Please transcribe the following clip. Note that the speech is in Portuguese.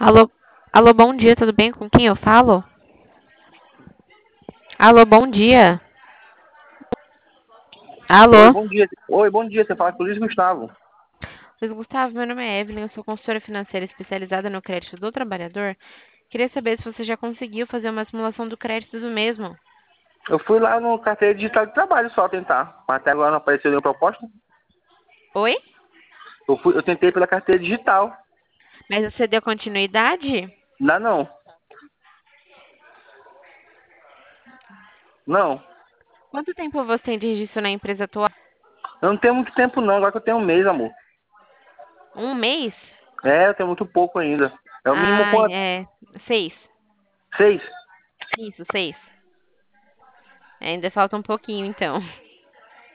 Alô, alô, bom dia, tudo bem? Com quem eu falo? Alô, bom dia. Oi, Alô, bom dia. Oi, bom dia. Você fala com o Luiz Gustavo. Luiz Gustavo, meu nome é Evelyn, eu sou consultora financeira especializada no crédito do trabalhador. Queria saber se você já conseguiu fazer uma simulação do crédito do mesmo. Eu fui lá no carteira digital de trabalho só tentar. Mas até agora não apareceu nenhuma proposta. Oi? Eu tentei pela carteira digital. Mas você deu continuidade? Não, não. Não. Quanto tempo você tem de registro na empresa atual? Eu não tenho muito tempo não. Agora que eu tenho um mês, amor. Um mês? É, eu tenho muito pouco ainda. É o mínimo Ah, quanto? é. 6. 6. Isso, 6. Ainda falta um pouquinho, então.